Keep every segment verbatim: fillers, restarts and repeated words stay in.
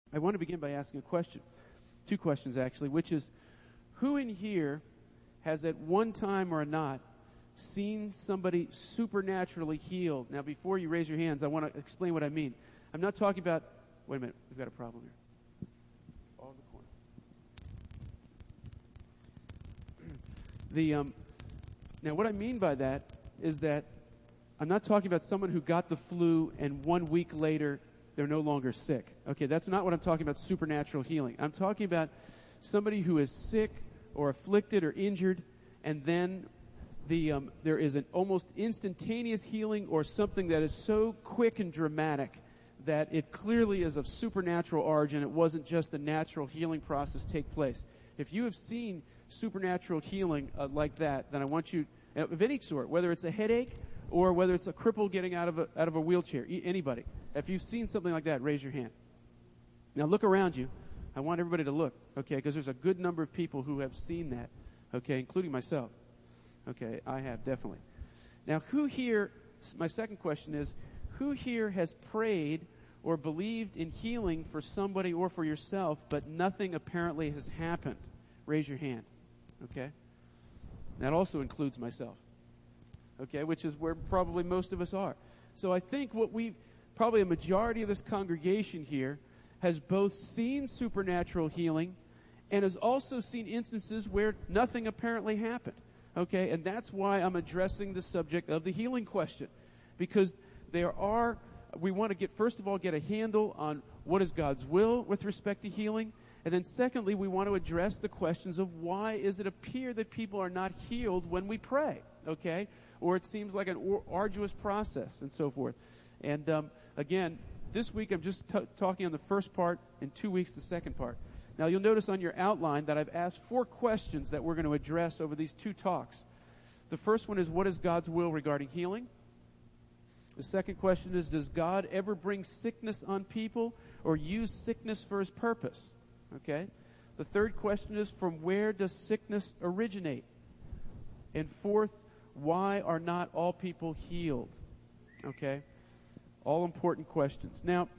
I want to begin by asking a question. Two questions, actually, which is, who in here has at one time or not seen somebody supernaturally healed? Now, before you raise your hands, I want to explain what I mean. I'm not talking about... Wait a minute. We've got a problem here. All in the corner. The, um, now, what I mean by that is that I'm not talking about someone who got the flu and one week later they're no longer sick. Okay, that's not what I'm talking about, supernatural healing. I'm talking about somebody who is sick or afflicted or injured, and then the um, there is an almost instantaneous healing or something that is so quick and dramatic that it clearly is of supernatural origin. It wasn't just a natural healing process take place. If you have seen supernatural healing uh, like that, then I want you, uh, of any sort, whether it's a headache or whether it's a cripple getting out of a, out of a wheelchair, e- anybody. If you've seen something like that, raise your hand. Now look around you. I want everybody to look, okay, because there's a good number of people who have seen that, okay, including myself. Okay, I have, definitely. Now, who here, my second question is, who here has prayed or believed in healing for somebody or for yourself, but nothing apparently has happened? Raise your hand, okay? That also includes myself, okay, which is where probably most of us are. So I think what we, probably a majority of this congregation here has both seen supernatural healing and has also seen instances where nothing apparently happened. Okay, and that's why I'm addressing the subject of the healing question. Because there are, we want to get, first of all, get a handle on what is God's will with respect to healing. And then secondly, we want to address the questions of why does it appear that people are not healed when we pray, okay? Or it seems like an or- arduous process and so forth. And um, again, this week I'm just t- talking on the first part, in two weeks the second part. Now you'll notice on your outline that I've asked four questions that we're going to address over these two talks. The first one is, what is God's will regarding healing? The second question is, does God ever bring sickness on people or use sickness for His purpose? Okay. The third question is, from where does sickness originate? And fourth, why are not all people healed? Okay. All important questions. Now,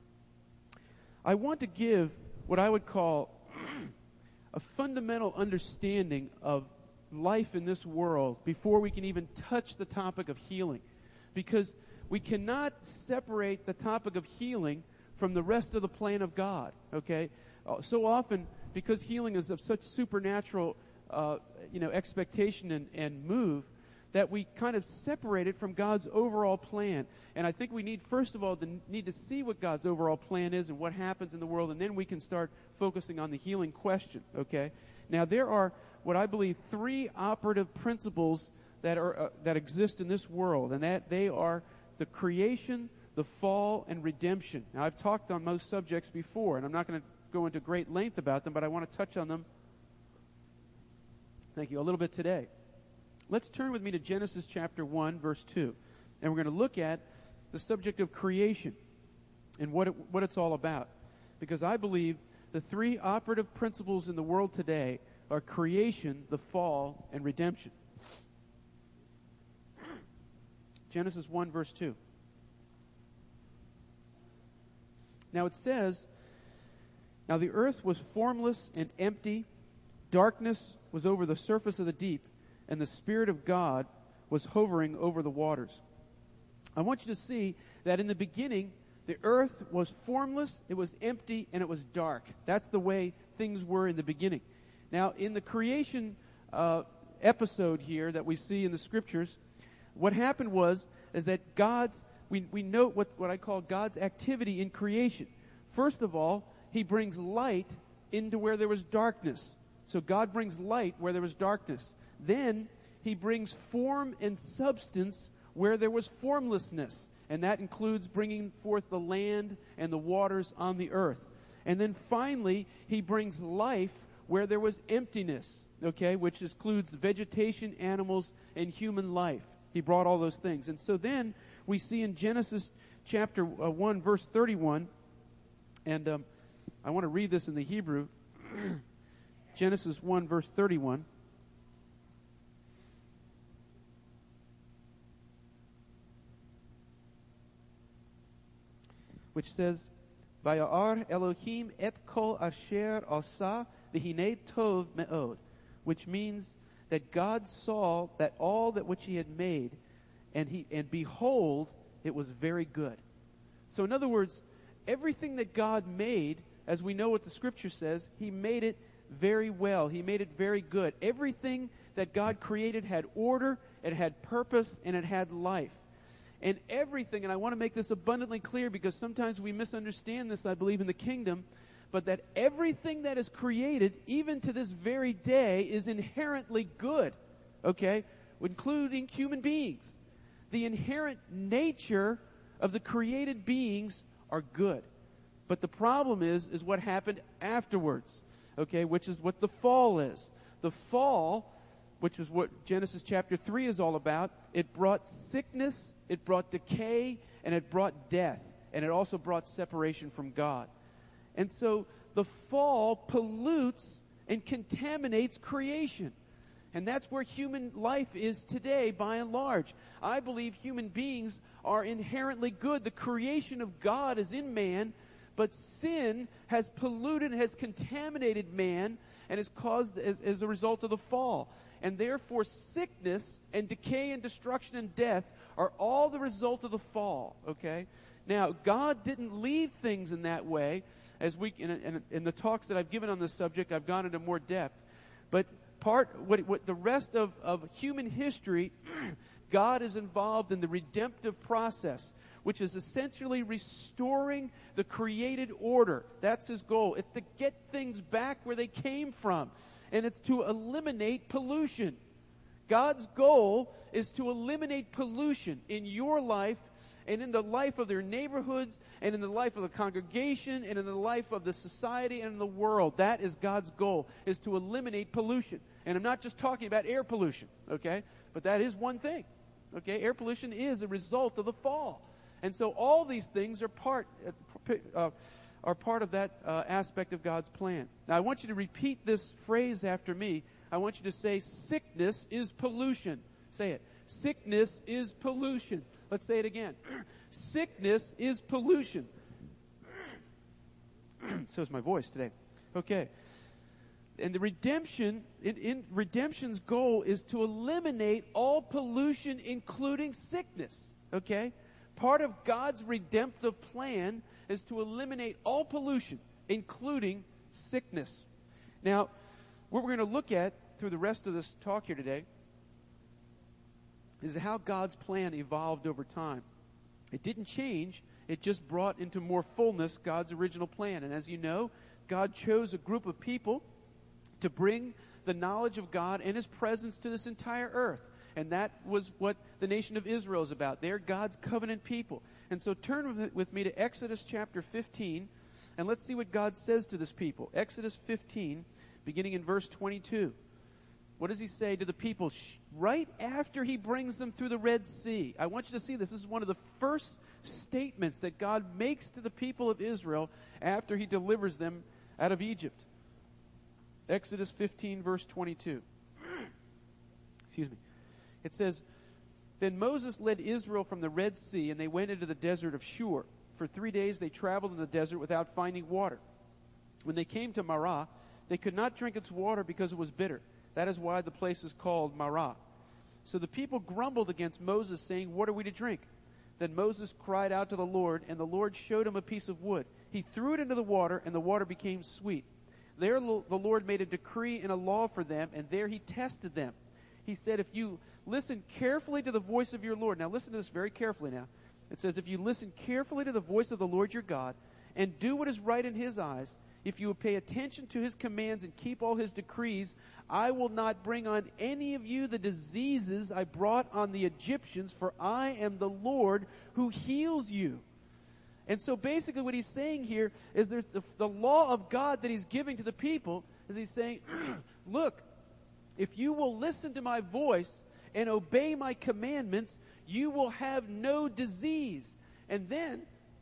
I want to give what I would call a fundamental understanding of life in this world before we can even touch the topic of healing. Because we cannot separate the topic of healing from the rest of the plan of God, okay? Uh, so often, because healing is of such supernatural, uh, you know, expectation and, and move, that we kind of separate it from God's overall plan. And I think we need, first of all, to need to see what God's overall plan is and what happens in the world, and then we can start focusing on the healing question, okay? Now, there are what I believe three operative principles that are uh, that exist in this world, and that they are the creation, the fall, and redemption. Now, I've talked on most subjects before, and I'm not going to go into great length about them, but I want to touch on them, thank you, a little bit today. Let's turn with me to Genesis chapter one, verse two. And we're going to look at the subject of creation and what it, what it's all about. Because I believe the three operative principles in the world today are creation, the fall, and redemption. Genesis one, verse two. Now it says, "Now the earth was formless and empty, darkness was over the surface of the deep, and the Spirit of God was hovering over the waters." I want you to see that in the beginning, the earth was formless, it was empty, and it was dark. That's the way things were in the beginning. Now, in the creation uh, episode here that we see in the Scriptures, what happened was is that God's, we, we note what, what I call God's activity in creation. First of all, He brings light into where there was darkness. So God brings light where there was darkness. Then He brings form and substance where there was formlessness. And that includes bringing forth the land and the waters on the earth. And then finally, He brings life where there was emptiness, okay, which includes vegetation, animals, and human life. He brought all those things. And so then we see in Genesis chapter uh, one, verse thirty-one, and um, I want to read this in the Hebrew. Genesis one, verse thirty-one. Which says, Vayar Elohim et kol asher asa v'hinei tov me'od, which means that God saw that all that which he had made, and he and behold, it was very good. So in other words, everything that God made, as we know what the scripture says, he made it very well. He made it very good. Everything that God created had order, it had purpose, and it had life. And everything, and I want to make this abundantly clear because sometimes we misunderstand this, I believe, in the kingdom, but that everything that is created, even to this very day, is inherently good, okay? Including human beings. The inherent nature of the created beings are good. But the problem is, is what happened afterwards, okay, which is what the fall is. The fall, which is what Genesis chapter three is all about, it brought sickness, it brought decay, and it brought death. And it also brought separation from God. And so the fall pollutes and contaminates creation. And that's where human life is today, by and large. I believe human beings are inherently good. The creation of God is in man, but sin has polluted, has contaminated man, and is caused as, as a result of the fall. And therefore sickness and decay and destruction and death are all the result of the fall, okay? Now, God didn't leave things in that way. As we, in, in, in the talks that I've given on this subject, I've gone into more depth. But part, what, what the rest of, of human history, God is involved in the redemptive process, which is essentially restoring the created order. That's his goal. It's to get things back where they came from. And it's to eliminate pollution. God's goal is to eliminate pollution in your life and in the life of their neighborhoods and in the life of the congregation and in the life of the society and in the world. That is God's goal, is to eliminate pollution. And I'm not just talking about air pollution, okay? But that is one thing, okay? Air pollution is a result of the fall. And so all these things are part uh, are part of that uh, aspect of God's plan. Now I want you to repeat this phrase after me. I want you to say, sickness is pollution. Say it. Sickness is pollution. Let's say it again. Sickness is pollution. So is my voice today. Okay. And the redemption, in, in redemption's goal is to eliminate all pollution, including sickness. Okay? Part of God's redemptive plan is to eliminate all pollution, including sickness. Now, what we're going to look at through the rest of this talk here today is how God's plan evolved over time. It didn't change. It just brought into more fullness God's original plan. And as you know, God chose a group of people to bring the knowledge of God and His presence to this entire earth. And that was what the nation of Israel is about. They're God's covenant people. And so turn with, with me to Exodus chapter fifteen, and let's see what God says to this people. Exodus fifteen, beginning in verse twenty-two. What does He say to the people right after He brings them through the Red Sea? I want you to see this. This is one of the first statements that God makes to the people of Israel after He delivers them out of Egypt. Exodus fifteen, verse twenty-two. Excuse me. It says, "Then Moses led Israel from the Red Sea, and they went into the desert of Shur. For three days they traveled in the desert without finding water. When they came to Marah, they could not drink its water because it was bitter. That is why the place is called Marah. So the people grumbled against Moses, saying, 'What are we to drink?' Then Moses cried out to the Lord, and the Lord showed him a piece of wood. He threw it into the water, and the water became sweet. There the Lord made a decree and a law for them, and there He tested them. He said, 'If you listen carefully to the voice of your Lord.'" Now listen to this very carefully now. It says, "If you listen carefully to the voice of the Lord your God, and do what is right in His eyes, if you will pay attention to His commands and keep all His decrees, I will not bring on any of you the diseases I brought on the Egyptians, for I am the Lord who heals you." And so basically what He's saying here is there's the, the law of God that He's giving to the people, is He's saying, look, if you will listen to my voice and obey my commandments, you will have no disease. And then,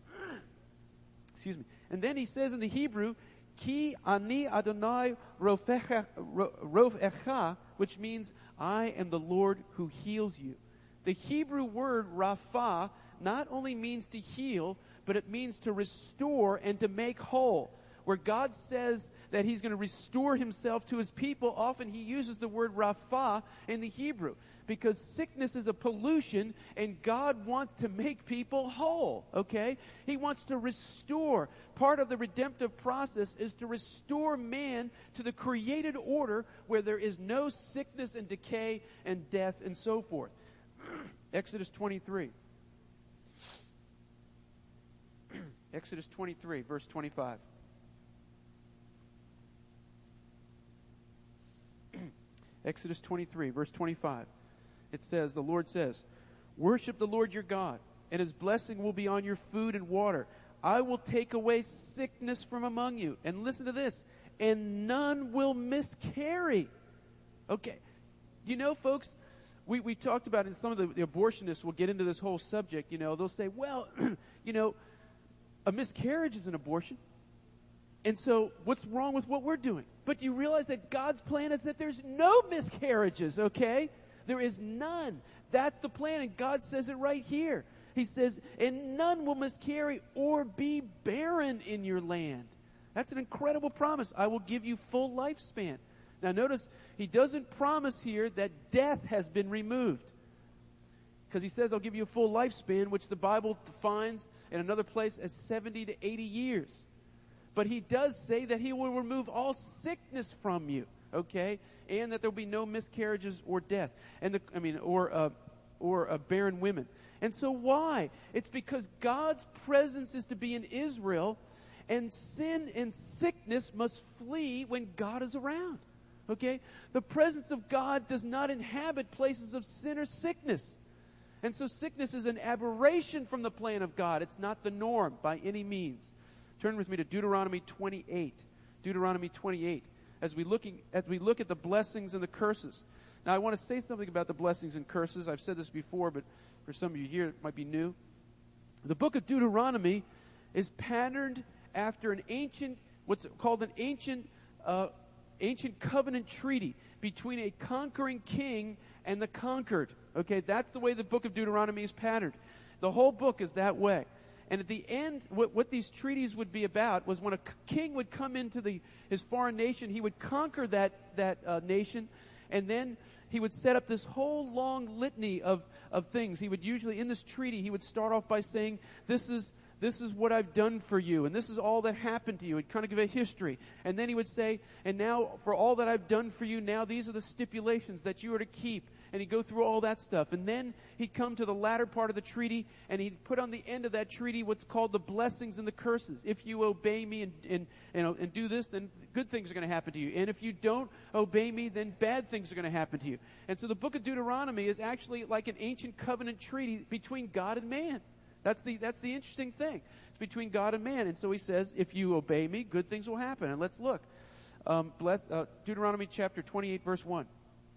excuse me, and then He says in the Hebrew, "Ki ani Adonai rofecha," rofecha, which means, "I am the Lord who heals you." The Hebrew word rapha not only means to heal, but it means to restore and to make whole. Where God says that he's going to restore himself to his people, often he uses the word rapha in the Hebrew, because sickness is a pollution and God wants to make people whole, okay? He wants to restore. Part of the redemptive process is to restore man to the created order where there is no sickness and decay and death and so forth. Exodus twenty-three. Exodus twenty-three, verse twenty-five. Exodus twenty-three, verse twenty-five. It says, the Lord says, worship the Lord your God, and his blessing will be on your food and water. I will take away sickness from among you. And listen to this, and none will miscarry. Okay. You know, folks, we, we talked about, and some of the, the abortionists will get into this whole subject, you know, they'll say, well, you know, a miscarriage is an abortion. And so what's wrong with what we're doing? But do you realize that God's plan is that there's no miscarriages, okay? There is none. That's the plan, and God says it right here. He says, and none will miscarry or be barren in your land. That's an incredible promise. I will give you full lifespan. Now notice, he doesn't promise here that death has been removed. Because he says, I'll give you a full lifespan, which the Bible defines in another place as seventy to eighty years. But he does say that he will remove all sickness from you, okay? And that there will be no miscarriages or death. And the, I mean, or, uh, or uh, barren women. And so why? It's because God's presence is to be in Israel, and sin and sickness must flee when God is around. Okay? The presence of God does not inhabit places of sin or sickness. And so sickness is an aberration from the plan of God. It's not the norm by any means. Turn with me to Deuteronomy twenty-eight. Deuteronomy twenty-eight. As we looking as we look at the blessings and the curses. Now I want to say something about the blessings and curses. I've said this before, but for some of you here it might be new. The book of Deuteronomy is patterned after an ancient, what's called an ancient, uh, ancient covenant treaty between a conquering king and the conquered. Okay, that's the way the book of Deuteronomy is patterned. The whole book is that way. And at the end, what, what these treaties would be about was when a king would come into the, his foreign nation, he would conquer that, that uh, nation, and then he would set up this whole long litany of, of things. He would usually, in this treaty, he would start off by saying, this is, this is what I've done for you, and this is all that happened to you. He'd kind of give a history. And then he would say, and now for all that I've done for you, now these are the stipulations that you are to keep. And he'd go through all that stuff. And then he'd come to the latter part of the treaty, and he'd put on the end of that treaty what's called the blessings and the curses. If you obey me and, and, you know, and do this, then good things are going to happen to you. And if you don't obey me, then bad things are going to happen to you. And so the book of Deuteronomy is actually like an ancient covenant treaty between God and man. That's the, that's the interesting thing. It's between God and man. And so he says, if you obey me, good things will happen. And let's look. Um, bless, uh, Deuteronomy chapter twenty-eight, verse one.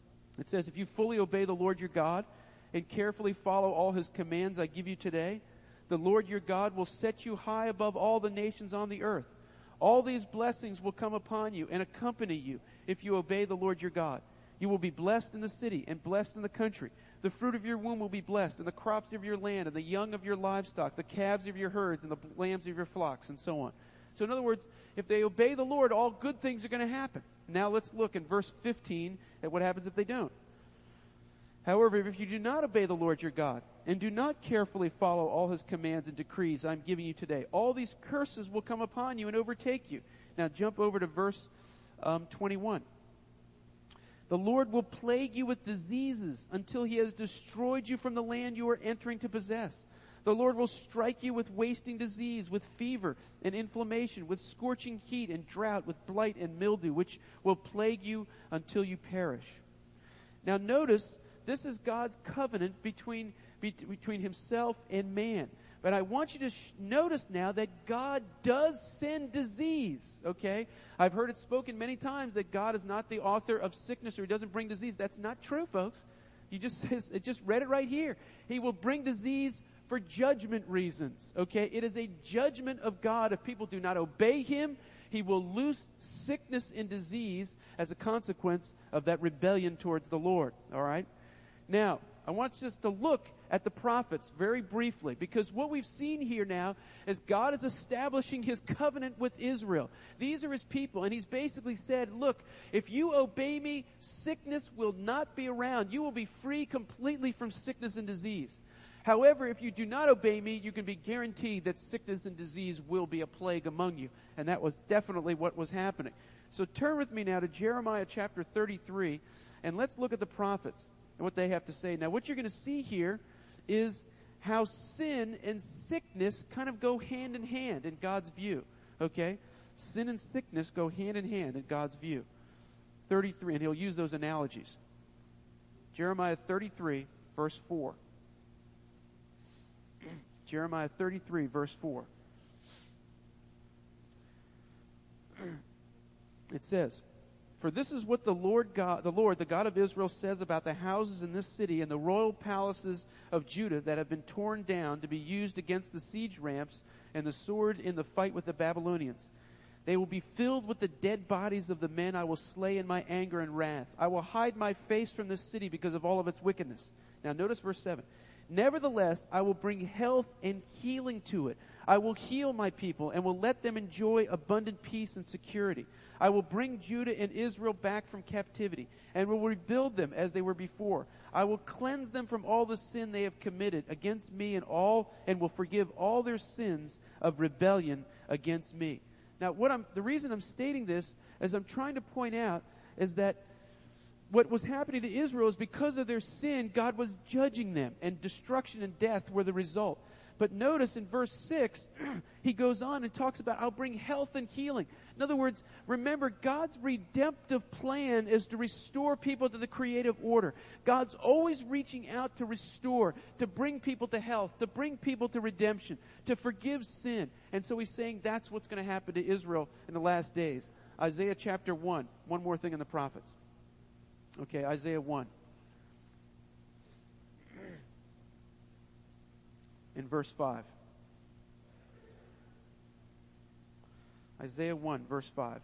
It says, if you fully obey the Lord your God and carefully follow all his commands I give you today, the Lord your God will set you high above all the nations on the earth. All these blessings will come upon you and accompany you if you obey the Lord your God. You will be blessed in the city and blessed in the country. The fruit of your womb will be blessed, and the crops of your land, and the young of your livestock, the calves of your herds, and the lambs of your flocks, and so on. So in other words, if they obey the Lord, all good things are going to happen. Now let's look in verse fifteen at what happens if they don't. However, if you do not obey the Lord your God, and do not carefully follow all his commands and decrees I'm giving you today, all these curses will come upon you and overtake you. Now jump over to verse um, twenty-one. The Lord will plague you with diseases until he has destroyed you from the land you are entering to possess. The Lord will strike you with wasting disease, with fever and inflammation, with scorching heat and drought, with blight and mildew, which will plague you until you perish. Now notice, this is God's covenant between, be, between himself and man. But I want you to sh- notice now that God does send disease, okay? I've heard it spoken many times that God is not the author of sickness or he doesn't bring disease. That's not true, folks. You just, it just read it right here. He will bring disease for judgment reasons, okay? It is a judgment of God. If people do not obey him, he will loose sickness and disease as a consequence of that rebellion towards the Lord, all right? Now, I want us to look at the prophets very briefly, because what we've seen here now is God is establishing His covenant with Israel. These are His people, and He's basically said, look, if you obey me, sickness will not be around. You will be free completely from sickness and disease. However, if you do not obey me, you can be guaranteed that sickness and disease will be a plague among you. And that was definitely what was happening. So turn with me now to Jeremiah chapter thirty-three, and let's look at the prophets and what they have to say. Now, what you're going to see here is how sin and sickness kind of go hand in hand in God's view. Okay? Sin and sickness go hand in hand in God's view. thirty-three, and he'll use those analogies. Jeremiah thirty-three, verse four. Jeremiah thirty-three, verse four. It says, "For this is what the Lord God, the Lord, the God of Israel, says about the houses in this city and the royal palaces of Judah that have been torn down to be used against the siege ramps and the sword in the fight with the Babylonians. They will be filled with the dead bodies of the men I will slay in my anger and wrath. I will hide my face from this city because of all of its wickedness." Now notice verse seven. "Nevertheless, I will bring health and healing to it. I will heal my people and will let them enjoy abundant peace and security. I will bring Judah and Israel back from captivity and will rebuild them as they were before. I will cleanse them from all the sin they have committed against me and all, and will forgive all their sins of rebellion against me." Now, what I'm, the reason I'm stating this, as I'm trying to point out, is that what was happening to Israel is because of their sin, God was judging them, and destruction and death were the result. But notice in verse six, he goes on and talks about, "I'll bring health and healing." In other words, remember, God's redemptive plan is to restore people to the creative order. God's always reaching out to restore, to bring people to health, to bring people to redemption, to forgive sin. And so he's saying that's what's going to happen to Israel in the last days. Isaiah chapter one. One more thing in the prophets. Okay, Isaiah one. In verse five. Isaiah one, verse five.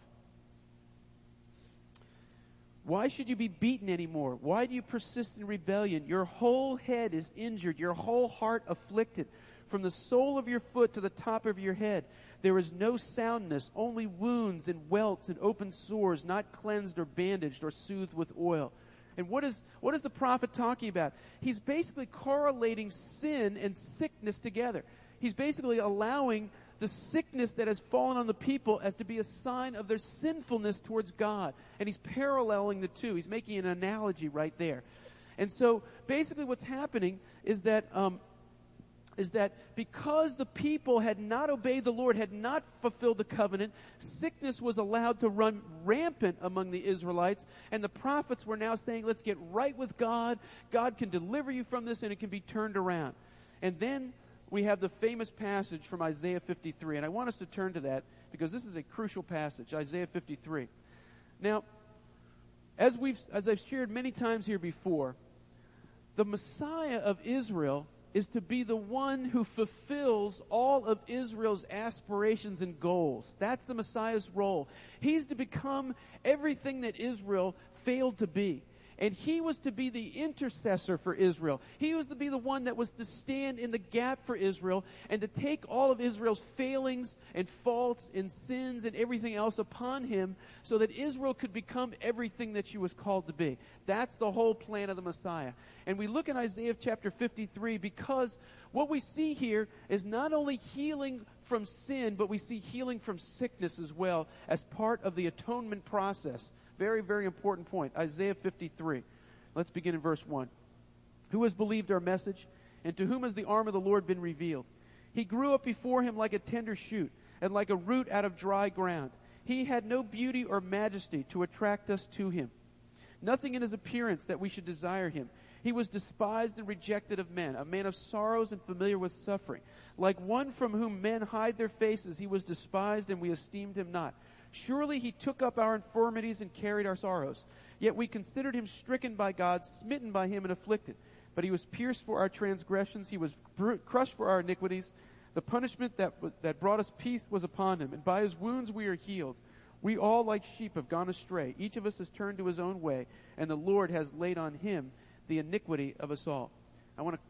"Why should you be beaten anymore? Why do you persist in rebellion? Your whole head is injured, your whole heart afflicted. From the sole of your foot to the top of your head, there is no soundness, only wounds and welts and open sores, not cleansed or bandaged or soothed with oil." And what is what is the prophet talking about? He's basically correlating sin and sickness together. He's basically allowing the sickness that has fallen on the people as to be a sign of their sinfulness towards God. And he's paralleling the two. He's making an analogy right there. And so basically what's happening is that um, is that because the people had not obeyed the Lord, had not fulfilled the covenant, sickness was allowed to run rampant among the Israelites, and the prophets were now saying, let's get right with God. God can deliver you from this, and it can be turned around. And then we have the famous passage from Isaiah fifty-three, and I want us to turn to that because this is a crucial passage, Isaiah fifty-three. Now, as we've as I've shared many times here before, the Messiah of Israel is to be the one who fulfills all of Israel's aspirations and goals. That's the Messiah's role. He's to become everything that Israel failed to be. And he was to be the intercessor for Israel. He was to be the one that was to stand in the gap for Israel and to take all of Israel's failings and faults and sins and everything else upon him so that Israel could become everything that she was called to be. That's the whole plan of the Messiah. And we look in Isaiah chapter fifty-three because what we see here is not only healing from sin, but we see healing from sickness as well as part of the atonement process. Very, very important point. Isaiah fifty-three. Let's begin in verse one. "Who has believed our message? And to whom has the arm of the Lord been revealed? He grew up before him like a tender shoot, and like a root out of dry ground. He had no beauty or majesty to attract us to him. Nothing in his appearance that we should desire him. He was despised and rejected of men, a man of sorrows and familiar with suffering. Like one from whom men hide their faces, he was despised, and we esteemed him not. Surely he took up our infirmities and carried our sorrows. Yet we considered him stricken by God, smitten by him, and afflicted. But he was pierced for our transgressions, he was bru- crushed for our iniquities. The punishment that, that brought us peace was upon him, and by his wounds we are healed. We all like sheep have gone astray. Each of us has turned to his own way, and the Lord has laid on him the iniquity of us all." I want to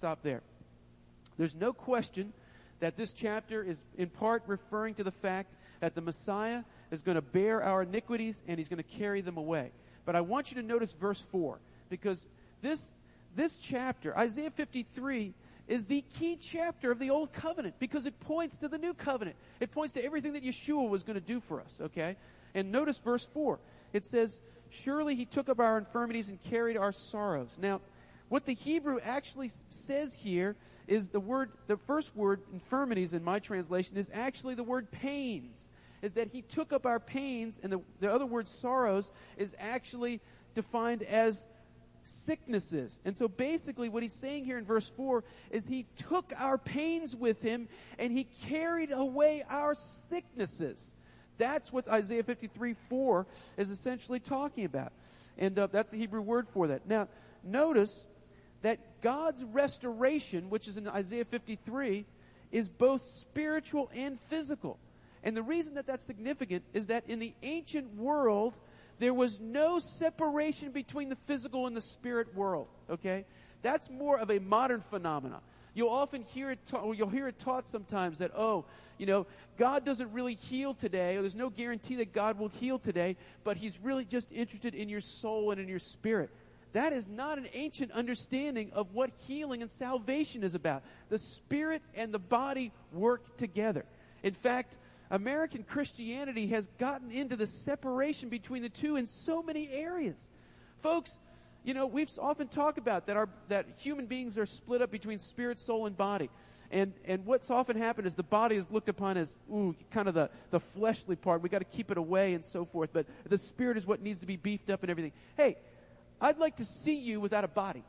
stop there. There's no question that this chapter is in part referring to the fact that the Messiah is going to bear our iniquities and he's going to carry them away. But I want you to notice verse four, because this, this chapter, Isaiah fifty-three, is the key chapter of the Old Covenant because it points to the New Covenant. It points to everything that Yeshua was going to do for us, okay? And notice verse four. It says, surely he took up our infirmities and carried our sorrows. Now, what the Hebrew actually says here is the word, the first word, infirmities in my translation, is actually the word pains. Is that he took up our pains, and the, the other word sorrows is actually defined as sicknesses. And so basically what he's saying here in verse four is he took our pains with him and he carried away our sicknesses. That's what Isaiah fifty-three four is essentially talking about. And uh, that's the Hebrew word for that. Now, notice that God's restoration, which is in Isaiah fifty-three, is both spiritual and physical. And the reason that that's significant is that in the ancient world, there was no separation between the physical and the spirit world, okay? That's more of a modern phenomenon. You'll often hear it, ta- or you'll hear it taught sometimes that, oh, you know, God doesn't really heal today, or there's no guarantee that God will heal today, but He's really just interested in your soul and in your spirit. That is not an ancient understanding of what healing and salvation is about. The spirit and the body work together. In fact, American Christianity has gotten into the separation between the two in so many areas. Folks, you know, we've often talked about that our that human beings are split up between spirit, soul, and body. And and what's often happened is the body is looked upon as, ooh, kind of the, the fleshly part. We've got to keep it away and so forth. But the spirit is what needs to be beefed up and everything. Hey, I'd like to see you without a body.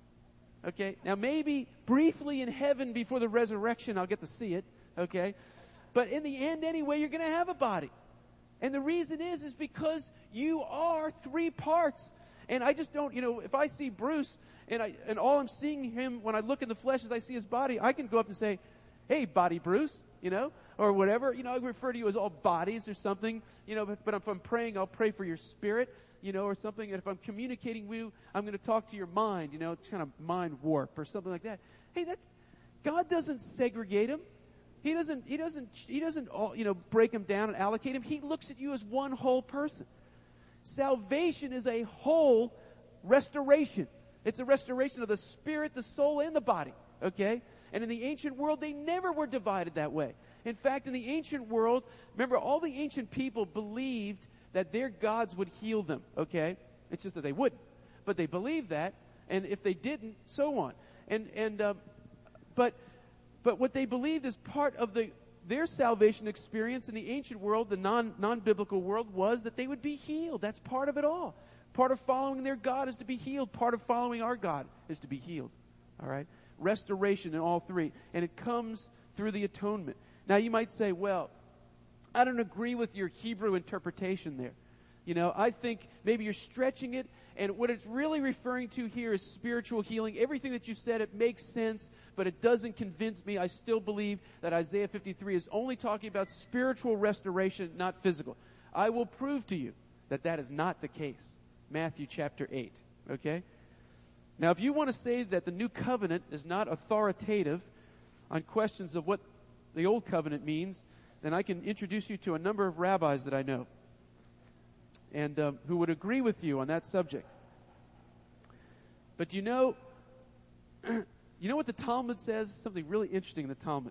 Okay? Now maybe briefly in heaven before the resurrection I'll get to see it. Okay? But in the end, anyway, you're going to have a body. And the reason is, is because you are three parts. And I just don't, you know, if I see Bruce and I, and all I'm seeing him when I look in the flesh is I see his body, I can go up and say, hey, body Bruce, you know, or whatever. You know, I refer to you as all bodies or something, you know, but, but if I'm praying, I'll pray for your spirit, you know, or something. And if I'm communicating with you, I'm going to talk to your mind, you know, it's kind of mind warp or something like that. Hey, that's, God doesn't segregate him. He doesn't, he doesn't, he doesn't, all, you know, break them down and allocate them. He looks at you as one whole person. Salvation is a whole restoration. It's a restoration of the spirit, the soul, and the body. Okay? And in the ancient world, they never were divided that way. In fact, in the ancient world, remember, all the ancient people believed that their gods would heal them. Okay? It's just that they wouldn't. But they believed that, and if they didn't, so on. And, and, um, but, But what they believed as part of the their salvation experience in the ancient world, the non, non-biblical world, was that they would be healed. That's part of it all. Part of following their God is to be healed. Part of following our God is to be healed. All right? Restoration in all three. And it comes through the atonement. Now you might say, well, I don't agree with your Hebrew interpretation there. You know, I think maybe you're stretching it, and what it's really referring to here is spiritual healing. Everything that you said, it makes sense, but it doesn't convince me. I still believe that Isaiah fifty-three is only talking about spiritual restoration, not physical. I will prove to you that that is not the case. Matthew chapter eight, okay? Now, if you want to say that the new covenant is not authoritative on questions of what the old covenant means, then I can introduce you to a number of rabbis that I know and um, who would agree with you on that subject. But you know, you know what the Talmud says? Something really interesting in the Talmud.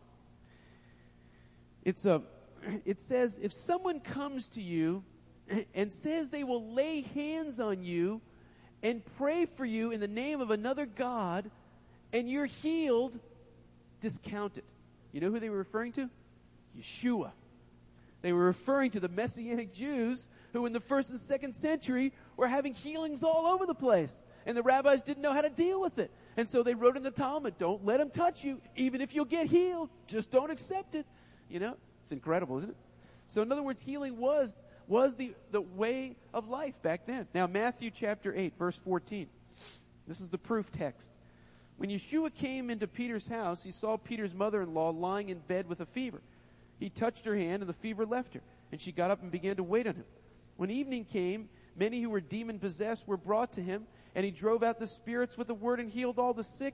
It's a, it says, if someone comes to you and says they will lay hands on you and pray for you in the name of another God, and you're healed, discount it. You know who they were referring to? Yeshua. They were referring to the Messianic Jews who in the first and second century were having healings all over the place. And the rabbis didn't know how to deal with it. And so they wrote in the Talmud, don't let him touch you. Even if you'll get healed, just don't accept it. You know, it's incredible, isn't it? So in other words, healing was was the, the way of life back then. Now, Matthew chapter eight, verse fourteen. This is the proof text. When Yeshua came into Peter's house, he saw Peter's mother-in-law lying in bed with a fever. He touched her hand, and the fever left her, and she got up and began to wait on him. When evening came, many who were demon-possessed were brought to him, and he drove out the spirits with the word and healed all the sick.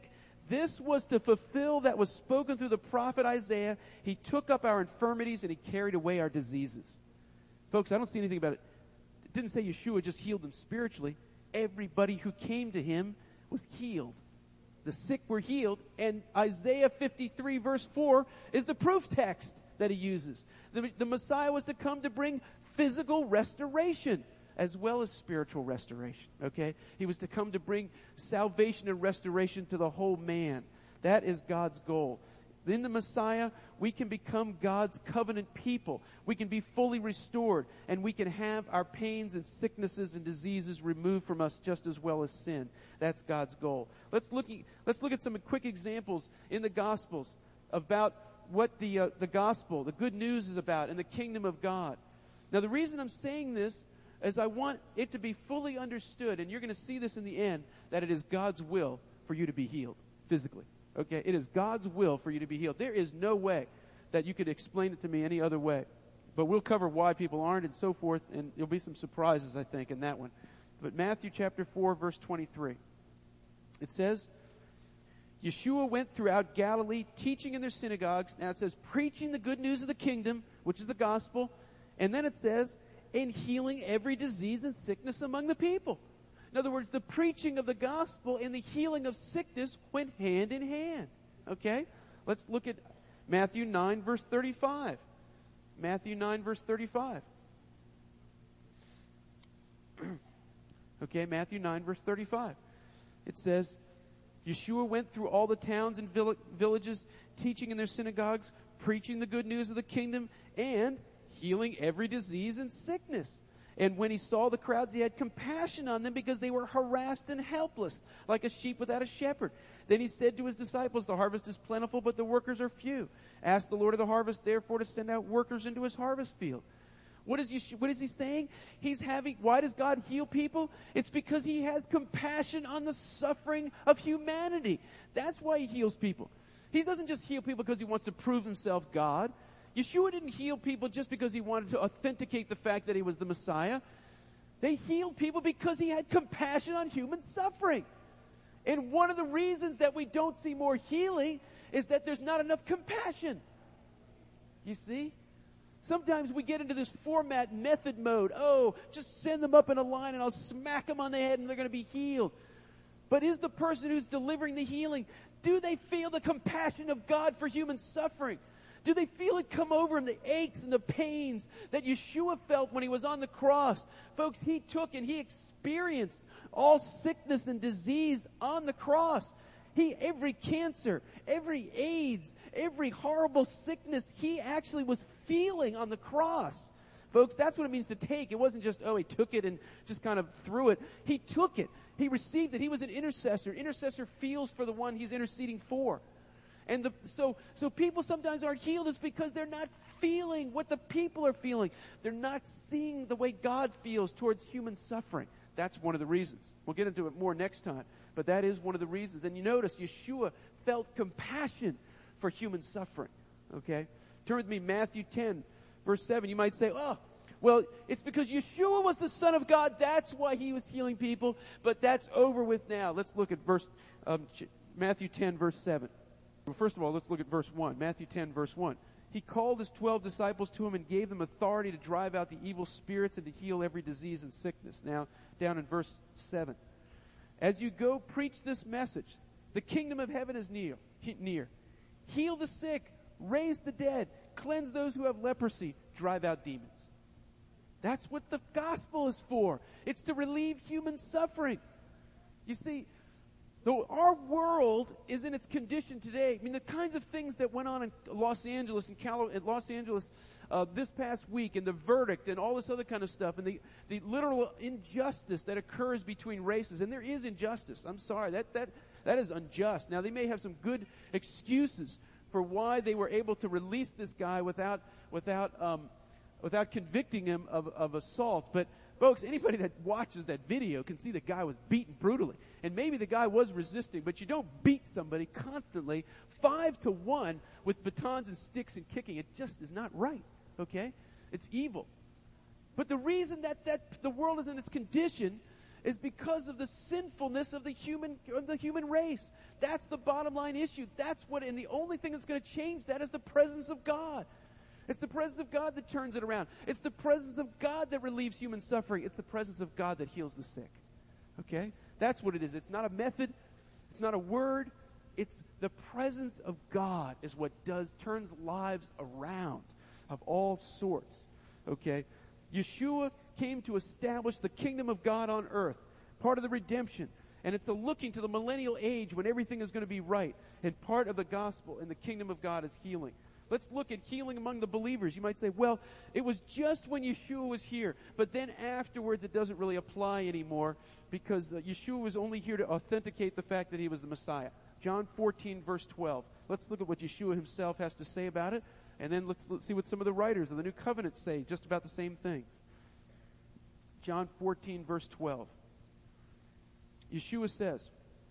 This was to fulfill that was spoken through the prophet Isaiah. He took up our infirmities and he carried away our diseases. Folks, I don't see anything about it. It didn't say Yeshua just healed them spiritually. Everybody who came to him was healed. The sick were healed, and Isaiah fifty-three verse four is the proof text that he uses. The, the Messiah was to come to bring physical restoration as well as spiritual restoration, okay? He was to come to bring salvation and restoration to the whole man. That is God's goal. In the Messiah, we can become God's covenant people. We can be fully restored, and we can have our pains and sicknesses and diseases removed from us just as well as sin. That's God's goal. Let's look, let's look at some quick examples in the Gospels about what the, uh, the gospel, the good news is about, and the kingdom of God. Now, the reason I'm saying this is I want it to be fully understood, and you're going to see this in the end, that it is God's will for you to be healed physically. Okay? It is God's will for you to be healed. There is no way that you could explain it to me any other way. But we'll cover why people aren't and so forth, and there'll be some surprises, I think, in that one. But Matthew chapter four, verse twenty-three. It says, Yeshua went throughout Galilee, teaching in their synagogues. Now it says, preaching the good news of the kingdom, which is the gospel. And then it says, and healing every disease and sickness among the people. In other words, the preaching of the gospel and the healing of sickness went hand in hand. Okay? Let's look at Matthew nine, verse thirty-five. Matthew nine, verse thirty-five. Okay, Matthew nine, verse thirty-five. It says, Yeshua went through all the towns and vill- villages, teaching in their synagogues, preaching the good news of the kingdom, and healing every disease and sickness. And when he saw the crowds, he had compassion on them because they were harassed and helpless, like a sheep without a shepherd. Then he said to his disciples, the harvest is plentiful, but the workers are few. Ask the Lord of the harvest, therefore, to send out workers into his harvest field. What is, Yeshua, what is he saying? He's having, why does God heal people? It's because he has compassion on the suffering of humanity. That's why he heals people. He doesn't just heal people because he wants to prove himself God. Yeshua didn't heal people just because he wanted to authenticate the fact that he was the Messiah. They healed people because he had compassion on human suffering. And one of the reasons that we don't see more healing is that there's not enough compassion. You see? Sometimes we get into this format method mode. Oh, just send them up in a line and I'll smack them on the head and they're going to be healed. But is the person who's delivering the healing, do they feel the compassion of God for human suffering? Do they feel it come over them, the aches and the pains that Yeshua felt when he was on the cross? Folks, he took and he experienced all sickness and disease on the cross. He, every cancer, every AIDS, every horrible sickness, he actually was feeling on the cross. Folks, that's what it means to take. It wasn't just, oh, he took it and just kind of threw it. He took it. He received it. He was an intercessor. Intercessor feels for the one he's interceding for. And the, so, so people sometimes aren't healed is because they're not feeling what the people are feeling. They're not seeing the way God feels towards human suffering. That's one of the reasons. We'll get into it more next time. But that is one of the reasons. And you notice Yeshua felt compassion for human suffering. Okay? Turn with me, Matthew ten, verse seven. You might say, oh, well, it's because Yeshua was the Son of God. That's why he was healing people. But that's over with now. Let's look at verse um, Matthew ten, verse seven. Well, first of all, let's look at verse one. Matthew ten, verse one. He called his twelve disciples to him and gave them authority to drive out the evil spirits and to heal every disease and sickness. Now, down in verse seven. As you go, preach this message. The kingdom of heaven is near. near. Heal the sick, raise the dead, cleanse those who have leprosy, drive out demons. That's what the gospel is for. It's to relieve human suffering. You see, though our world is in its condition today, I mean, the kinds of things that went on in Los Angeles and Cal- in Los Angeles uh, this past week, and the verdict and all this other kind of stuff, and the, the literal injustice that occurs between races, and there is injustice. I'm sorry, that that that is unjust. Now, they may have some good excuses for why they were able to release this guy without without um, without convicting him of, of assault, but folks, anybody that watches that video can see the guy was beaten brutally. And maybe the guy was resisting, but you don't beat somebody constantly, five to one, with batons and sticks and kicking. It just is not right, okay? It's evil. But the reason that, that the world is in its condition is because of the sinfulness of the human of the human race. That's the bottom line issue. That's what, and the only thing that's going to change that is the presence of God. It's the presence of God that turns it around. It's the presence of God that relieves human suffering. It's the presence of God that heals the sick. Okay? That's what it is. It's not a method. It's not a word. It's the presence of God is what does turns lives around of all sorts. Okay? Yeshua came to establish the kingdom of God on earth, part of the redemption. And it's a looking to the millennial age when everything is going to be right. And part of the gospel and the kingdom of God is healing. Let's look at healing among the believers. You might say, well, it was just when Yeshua was here. But then afterwards it doesn't really apply anymore because uh, Yeshua was only here to authenticate the fact that he was the Messiah. John fourteen, verse twelve. Let's look at what Yeshua himself has to say about it. And then let's, let's see what some of the writers of the New Covenant say just about the same things. John fourteen, verse twelve. Yeshua says,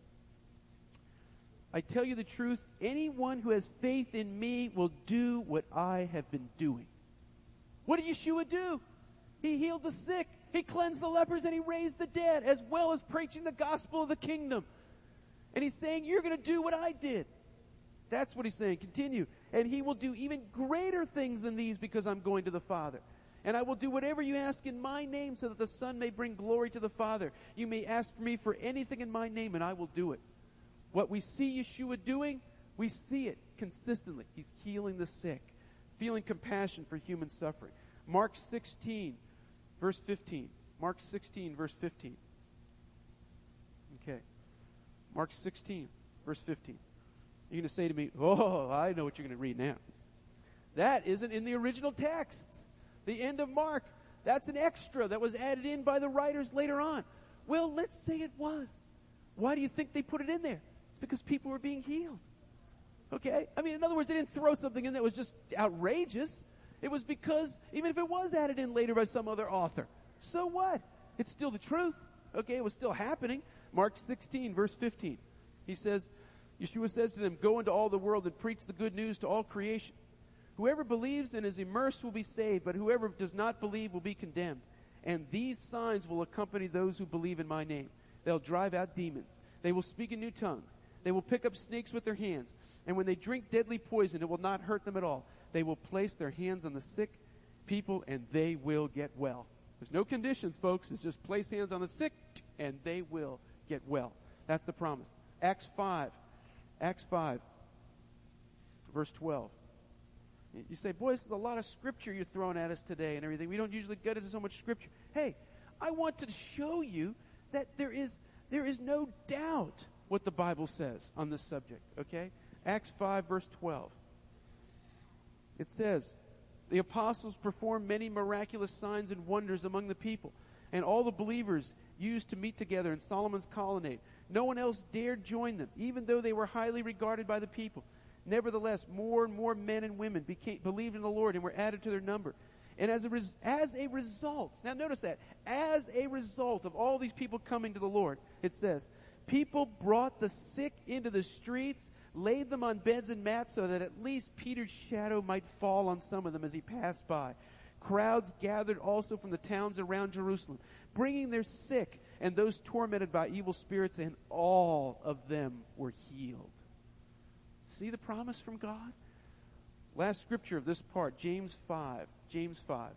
I tell you the truth, anyone who has faith in me will do what I have been doing. What did Yeshua do? He healed the sick. He cleansed the lepers and he raised the dead, as well as preaching the gospel of the kingdom. And he's saying, you're going to do what I did. That's what he's saying. Continue. And he will do even greater things than these because I'm going to the Father. And I will do whatever you ask in my name so that the Son may bring glory to the Father. You may ask me for anything in my name and I will do it. What we see Yeshua doing, we see it consistently. He's healing the sick, feeling compassion for human suffering. Mark sixteen, verse fifteen. Mark sixteen, verse fifteen. Okay. Mark sixteen, verse fifteen. You're going to say to me, oh, I know what you're going to read now. That isn't in the original texts. The end of Mark. That's an extra that was added in by the writers later on. Well, let's say it was. Why do you think they put it in there? Because people were being healed. Okay? I mean, in other words, they didn't throw something in that was just outrageous. It was because, even if it was added in later by some other author, so what? It's still the truth. Okay? It was still happening. Mark sixteen, verse fifteen. He says, Yeshua says to them, go into all the world and preach the good news to all creation. Whoever believes and is immersed will be saved, but whoever does not believe will be condemned. And these signs will accompany those who believe in my name. They'll drive out demons. They will speak in new tongues. They will pick up snakes with their hands. And when they drink deadly poison, it will not hurt them at all. They will place their hands on the sick people and they will get well. There's no conditions, folks. It's just place hands on the sick and they will get well. That's the promise. Acts five. Acts five, verse twelve. You say, boy, this is a lot of scripture you're throwing at us today and everything. We don't usually get into so much scripture. Hey, I want to show you that there is there is no doubt what the Bible says on this subject, okay? Acts five, verse twelve. It says, the apostles performed many miraculous signs and wonders among the people, and all the believers used to meet together in Solomon's colonnade. No one else dared join them, even though they were highly regarded by the people. Nevertheless, more and more men and women became, believed in the Lord and were added to their number. And as a, res, as a result, now notice that, as a result of all these people coming to the Lord, it says, people brought the sick into the streets, laid them on beds and mats so that at least Peter's shadow might fall on some of them as he passed by. Crowds gathered also from the towns around Jerusalem, bringing their sick and those tormented by evil spirits, and all of them were healed. See the promise from God? Last scripture of this part, James five. James five.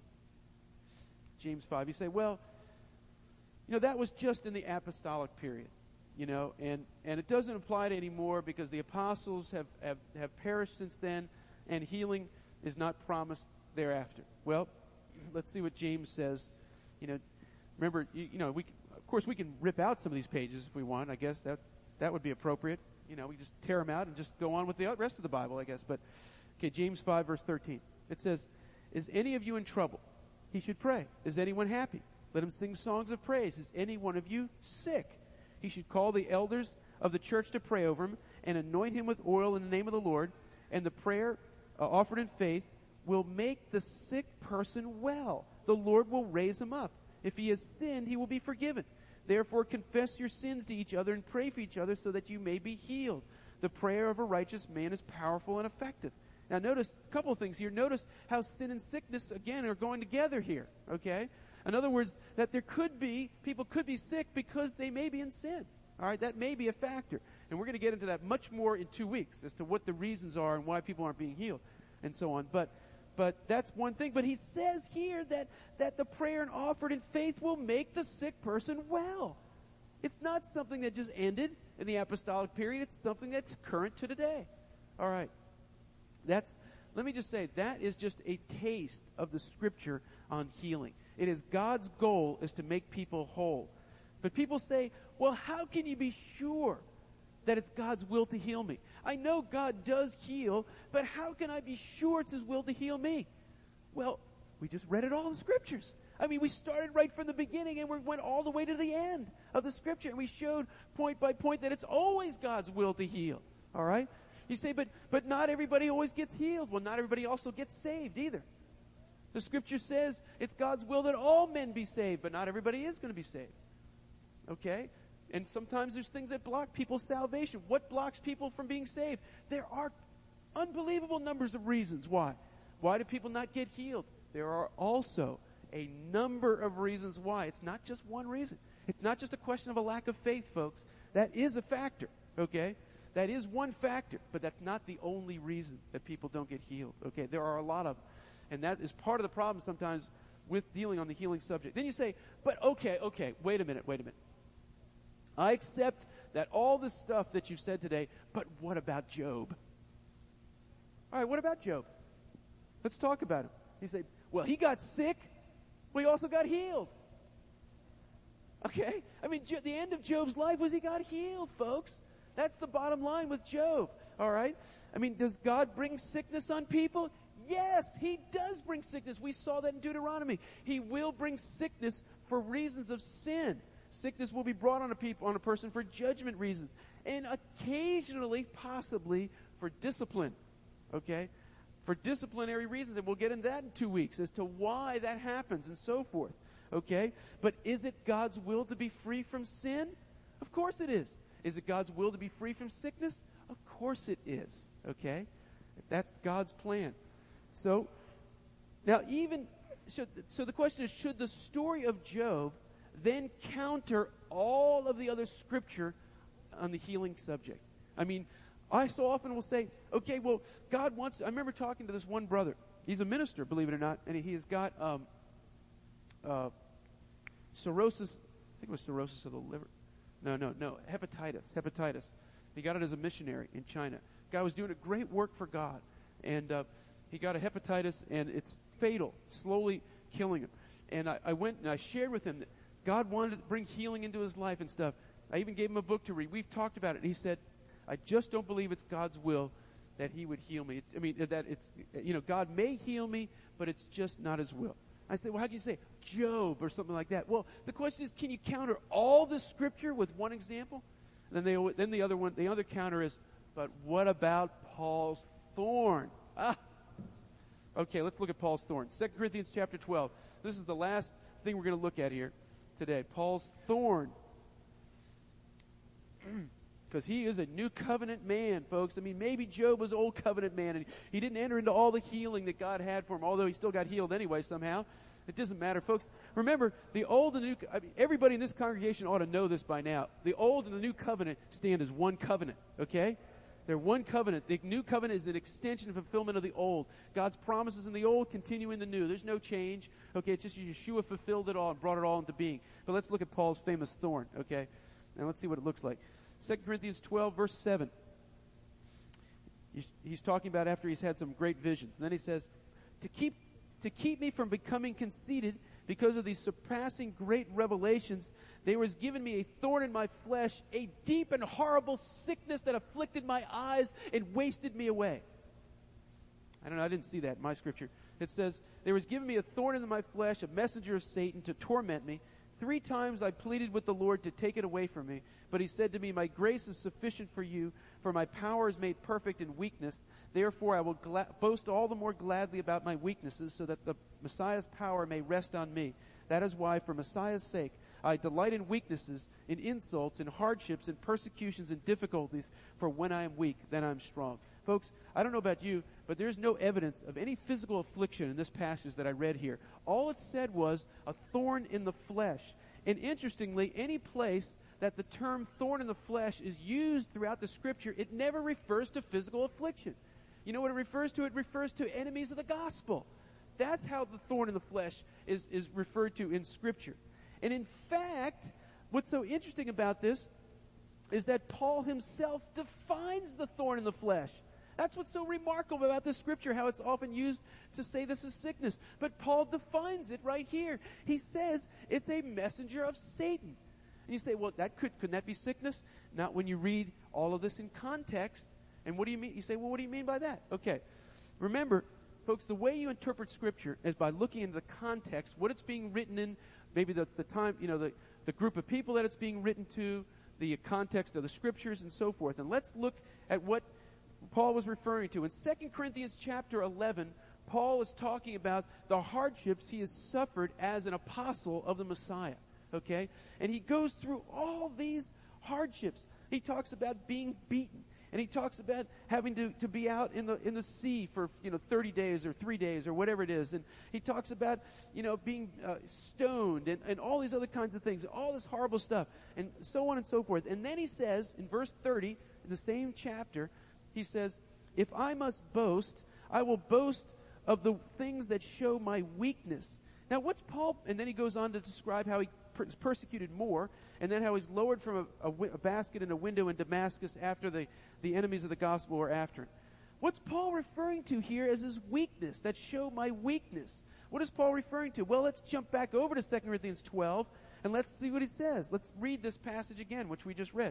James five. You say, well, you know, that was just in the apostolic period, you know, and, and it doesn't apply to anymore because the apostles have, have, have perished since then, and healing is not promised thereafter. Well, let's see what James says. You know, remember, you, you know, we of course we can rip out some of these pages if we want. I guess that that would be appropriate. You know, we just tear them out and just go on with the rest of the Bible, I guess. But, okay, James five, verse thirteen. It says, is any of you in trouble? He should pray. Is anyone happy? Let him sing songs of praise. Is any one of you sick? He should call the elders of the church to pray over him and anoint him with oil in the name of the Lord. And the prayer uh, offered in faith will make the sick person well. The Lord will raise him up. If he has sinned, he will be forgiven. Therefore, confess your sins to each other and pray for each other so that you may be healed. The prayer of a righteous man is powerful and effective. Now, notice a couple of things here. Notice how sin and sickness, again, are going together here, okay? In other words, that there could be, people could be sick because they may be in sin. All right, that may be a factor. And we're going to get into that much more in two weeks as to what the reasons are and why people aren't being healed and so on. But but that's one thing. But he says here that, that the prayer and offered in faith will make the sick person well. It's not something that just ended in the apostolic period. It's something that's current to today. All right. That's, let me just say, that is just a taste of the Scripture on healing. It is God's goal is to make people whole. But people say, well, how can you be sure that it's God's will to heal me? I know God does heal, but how can I be sure it's His will to heal me? Well, we just read it all in the Scriptures. I mean, we started right from the beginning and we went all the way to the end of the Scripture. And we showed point by point that it's always God's will to heal. All right? You say, but, but not everybody always gets healed. Well, not everybody also gets saved either. The Scripture says it's God's will that all men be saved, but not everybody is going to be saved. Okay? And sometimes there's things that block people's salvation. What blocks people from being saved? There are unbelievable numbers of reasons why. Why do people not get healed? There are also a number of reasons why. It's not just one reason. It's not just a question of a lack of faith, folks. That is a factor, okay? That is one factor, but that's not the only reason that people don't get healed, okay? There are a lot of them. And that is part of the problem sometimes with dealing on the healing subject. Then you say, but okay, okay, wait a minute, wait a minute. I accept that all this stuff that you've said today, but what about Job? All right, what about Job? Let's talk about him. You say, well, he got sick, but he also got healed. Okay? I mean, the end of Job's life was he got healed, folks. That's the bottom line with Job. All right? I mean, does God bring sickness on people? Yes, He does bring sickness. We saw that in Deuteronomy. He will bring sickness for reasons of sin. Sickness will be brought on a people, on a person for judgment reasons, and occasionally, possibly, for discipline. Okay, for disciplinary reasons, and we'll get into that in two weeks as to why that happens and so forth. Okay, but is it God's will to be free from sin? Of course it is. Is it God's will to be free from sickness? Of course it is. Okay, that's God's plan. So now, even so, so the question is: should the story of Job then counter all of the other Scripture on the healing subject? I mean, I so often will say, okay, well, God wants, I remember talking to this one brother. He's a minister, believe it or not, and he has got um, uh, cirrhosis, I think it was cirrhosis of the liver. No, no, no, hepatitis, hepatitis. He got it as a missionary in China. Guy was doing a great work for God, and uh, he got a hepatitis, and it's fatal, slowly killing him. And I, I went and I shared with him that God wanted to bring healing into his life and stuff. I even gave him a book to read. We've talked about it. And he said, I just don't believe it's God's will that He would heal me. It's, I mean, that it's, you know, God may heal me, but it's just not His will. I said, well, how can you say Job or something like that? Well, the question is, can you counter all the Scripture with one example? And then they, then the other one, the other counter is, but what about Paul's thorn? Ah. Okay, let's look at Paul's thorn. Second Corinthians chapter twelve. This is the last thing we're going to look at here today. Paul's thorn. Because he is a new covenant man, folks. I mean, maybe Job was old covenant man, and he didn't enter into all the healing that God had for him, although he still got healed anyway somehow. It doesn't matter, folks. Remember, the old and new, I mean, everybody in this congregation ought to know this by now. The old and the new covenant stand as one covenant, okay? They're one covenant. The new covenant is an extension and fulfillment of the old. God's promises in the old continue in the new. There's no change. Okay, it's just Yeshua fulfilled it all and brought it all into being. But let's look at Paul's famous thorn, okay? Now let's see what it looks like. Second Corinthians twelve, verse seven. He's talking about after he's had some great visions. And then he says, to keep, to keep me from becoming conceited because of these surpassing great revelations, there was given me a thorn in my flesh, a deep and horrible sickness that afflicted my eyes and wasted me away. I don't know, I didn't see that in my scripture. It says, there was given me a thorn in my flesh, a messenger of Satan to torment me. Three times I pleaded with the Lord to take it away from me. But He said to me, my grace is sufficient for you, for my power is made perfect in weakness. Therefore I will gla- boast all the more gladly about my weaknesses, so that the Messiah's power may rest on me. That is why, for Messiah's sake, I delight in weaknesses, in insults, in hardships, in persecutions, and difficulties, for when I am weak, then I am strong. Folks, I don't know about you, but there's no evidence of any physical affliction in this passage that I read here. All it said was a thorn in the flesh. And interestingly, any place that the term thorn in the flesh is used throughout the Scripture, it never refers to physical affliction. You know what it refers to? It refers to enemies of the gospel. That's how the thorn in the flesh is, is referred to in Scripture. And in fact, what's so interesting about this is that Paul himself defines the thorn in the flesh. That's what's so remarkable about this Scripture, how it's often used to say this is sickness. But Paul defines it right here. He says it's a messenger of Satan. And you say, well, that could, couldn't that be sickness? Not when you read all of this in context. And what do you mean? You say, well, what do you mean by that? Okay. Remember, folks, the way you interpret Scripture is by looking into the context, what it's being written in, maybe the, the time, you know, the, the group of people that it's being written to, the context of the Scriptures, and so forth. And let's look at what Paul was referring to. In Second Corinthians chapter eleven, Paul is talking about the hardships he has suffered as an apostle of the Messiah. Okay? And he goes through all these hardships. He talks about being beaten. And he talks about having to, to be out in the in the sea for, you know, thirty days or three days or whatever it is. And he talks about, you know, being uh, stoned and, and all these other kinds of things, all this horrible stuff, and so on and so forth. And then he says, in verse thirty, in the same chapter, he says, if I must boast, I will boast of the things that show my weakness. Now, what's Paul, and then he goes on to describe how he is persecuted more, and then how he's lowered from a, a, a basket in a window in Damascus after the, the enemies of the gospel were after him. What's Paul referring to here as his weakness, that show my weakness? What is Paul referring to? Well, let's jump back over to Second Corinthians twelve, and let's see what he says. Let's read this passage again, which we just read.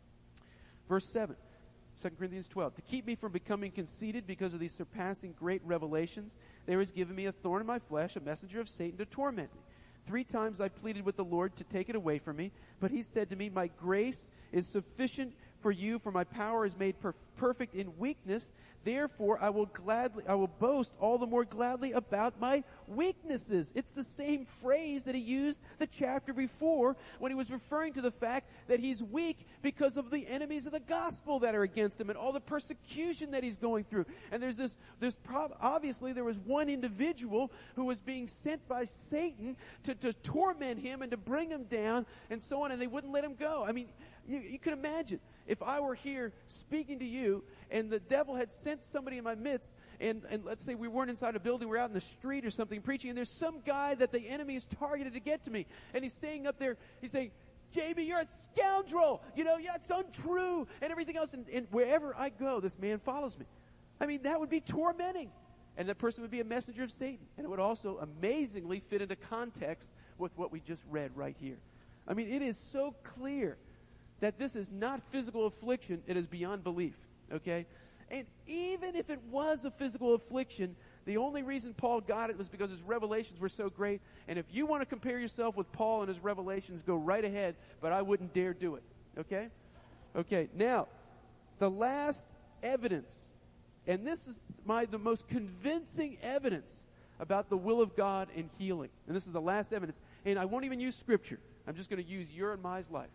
Verse seven. Second Corinthians twelve. To keep me from becoming conceited because of these surpassing great revelations, there is given me a thorn in my flesh, a messenger of Satan to torment me. Three times I pleaded with the Lord to take it away from me, but he said to me, my grace is sufficient for you, for my power is made per- perfect in weakness. Therefore, I will gladly, I will boast all the more gladly about my weaknesses. It's the same phrase that he used the chapter before when he was referring to the fact that he's weak because of the enemies of the gospel that are against him and all the persecution that he's going through. And there's this, this prob- obviously there was one individual who was being sent by Satan to, to torment him and to bring him down and so on, and they wouldn't let him go. I mean, you, you can imagine if I were here speaking to you and the devil had sent somebody in my midst, and, and let's say we weren't inside a building, we're out in the street or something preaching, and there's some guy that the enemy is targeted to get to me, and he's saying up there, he's saying, J B, you're a scoundrel, you know, yeah, it's untrue, and everything else, and, and wherever I go, this man follows me. I mean, that would be tormenting, and that person would be a messenger of Satan, and it would also amazingly fit into context with what we just read right here. I mean, it is so clear that this is not physical affliction, it is beyond belief, okay? And even if it was a physical affliction, the only reason Paul got it was because his revelations were so great. And if you want to compare yourself with Paul and his revelations, go right ahead, but I wouldn't dare do it, okay? Okay, now, the last evidence, and this is my the most convincing evidence about the will of God in healing. And this is the last evidence. And I won't even use Scripture. I'm just going to use your and my life.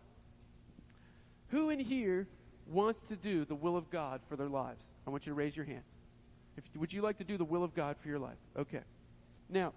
Who in here wants to do the will of God for their lives? I want you to raise your hand. If, would you like to do the will of God for your life? Okay. Now,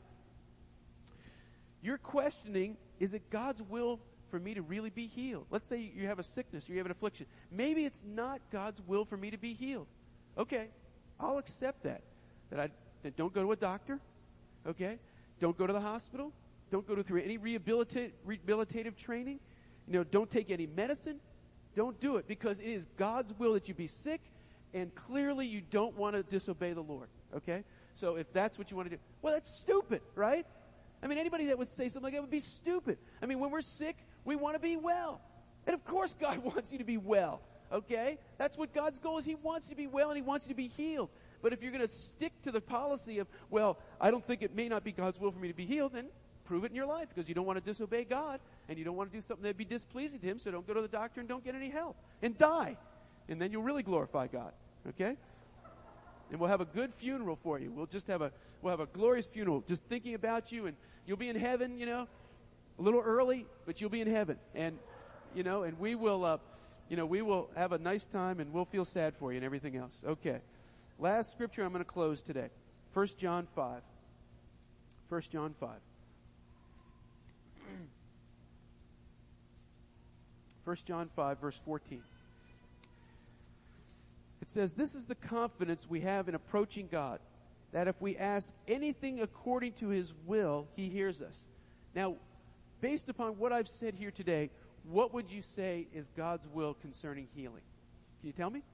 you're questioning, is it God's will for me to really be healed? Let's say you have a sickness or you have an affliction. Maybe it's not God's will for me to be healed. Okay, I'll accept that. That I that don't go to a doctor. Okay, don't go to the hospital. Don't go to through any rehabilitative, rehabilitative training. You know, don't take any medicine. Don't do it, because it is God's will that you be sick, and clearly you don't want to disobey the Lord, okay? So if that's what you want to do, well, that's stupid, right? I mean, anybody that would say something like that would be stupid. I mean, when we're sick, we want to be well. And of course God wants you to be well, okay? That's what God's goal is. He wants you to be well, and He wants you to be healed. But if you're going to stick to the policy of, well, I don't think it may not be God's will for me to be healed, then prove it in your life, because you don't want to disobey God, and you don't want to do something that would be displeasing to Him, so don't go to the doctor and don't get any help. And die. And then you'll really glorify God. Okay? And we'll have a good funeral for you. We'll just have a we'll have a glorious funeral, just thinking about you, and you'll be in heaven, you know, a little early, but you'll be in heaven. And, you know, and we will, uh, you know, we will have a nice time, and we'll feel sad for you and everything else. Okay. Last scripture I'm going to close today. First John five. First John five. First John five, verse fourteen. It says, "This is the confidence we have in approaching God, that if we ask anything according to His will, He hears us." Now, based upon what I've said here today, what would you say is God's will concerning healing? Can you tell me?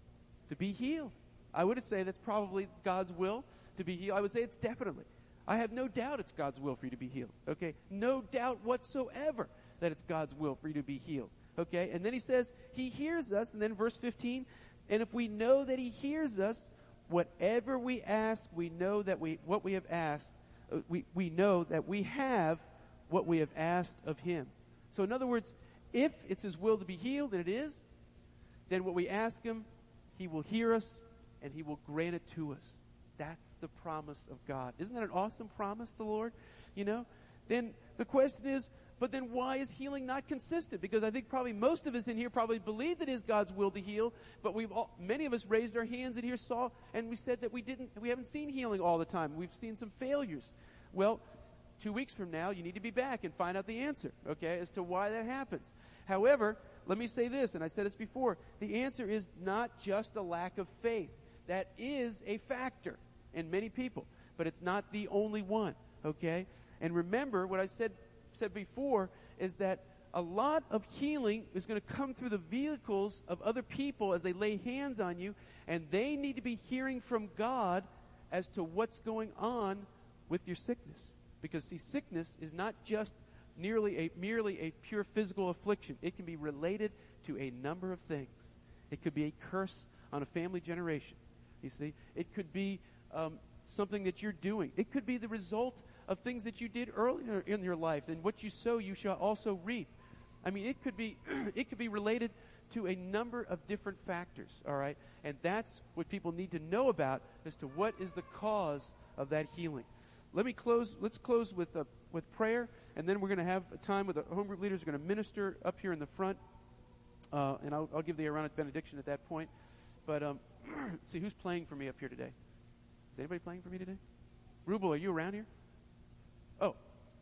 To be healed. I would say that's probably God's will, to be healed. I would say it's definitely. I have no doubt it's God's will for you to be healed. Okay? No doubt whatsoever that it's God's will for you to be healed. Okay? And then he says, He hears us. And then verse fifteen, "And if we know that He hears us, whatever we ask, we know that we, what we have asked, uh, we, we know that we have what we have asked of Him." So in other words, if it's His will to be healed, and it is, then what we ask Him, He will hear us, and He will grant it to us. That's the promise of God. Isn't that an awesome promise, the Lord? You know? Then the question is, but then why is healing not consistent? Because I think probably most of us in here probably believe that it is God's will to heal, but we've all, many of us raised our hands in here, saw, and we said that we didn't, we haven't seen healing all the time. We've seen some failures. Well, two weeks from now, you need to be back and find out the answer, okay, as to why that happens. However, let me say this, and I said this before, the answer is not just a lack of faith. That is a factor in many people, but it's not the only one, okay? And remember, what I said said before is that a lot of healing is going to come through the vehicles of other people as they lay hands on you, and they need to be hearing from God as to what's going on with your sickness. Because, see, sickness is not just nearly a, merely a pure physical affliction. It can be related to a number of things. It could be a curse on a family generation, you see. It could be um, something that you're doing. It could be the result of things that you did earlier in your life. And what you sow, you shall also reap. I mean, it could be it could be related to a number of different factors, all right? And that's what people need to know about as to what is the cause of that healing. Let me close. Let's close with uh, with prayer, and then we're going to have a time with the home group leaders. We're going to minister up here in the front, uh, and I'll, I'll give the Aaronic benediction at that point. But um, see, who's playing for me up here today? Is anybody playing for me today? Rubel, are you around here? Oh.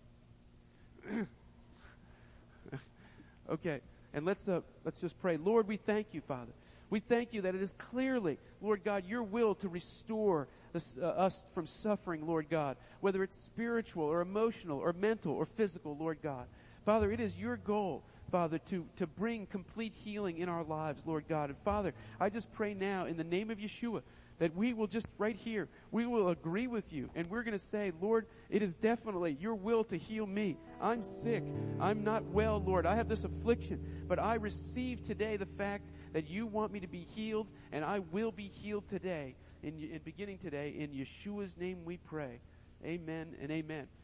Okay, and let's uh, let's just pray. Lord, we thank you, Father. We thank you that it is clearly, Lord God, your will to restore this, uh, us from suffering, Lord God, whether it's spiritual or emotional or mental or physical, Lord God. Father, it is your goal, Father, to, to bring complete healing in our lives, Lord God. And Father, I just pray now in the name of Yeshua that we will just right here, we will agree with you, and we're going to say, Lord, it is definitely your will to heal me. I'm sick. I'm not well, Lord. I have this affliction, but I receive today the fact that you want me to be healed, and I will be healed today, in, in beginning today. In Yeshua's name we pray. Amen and amen.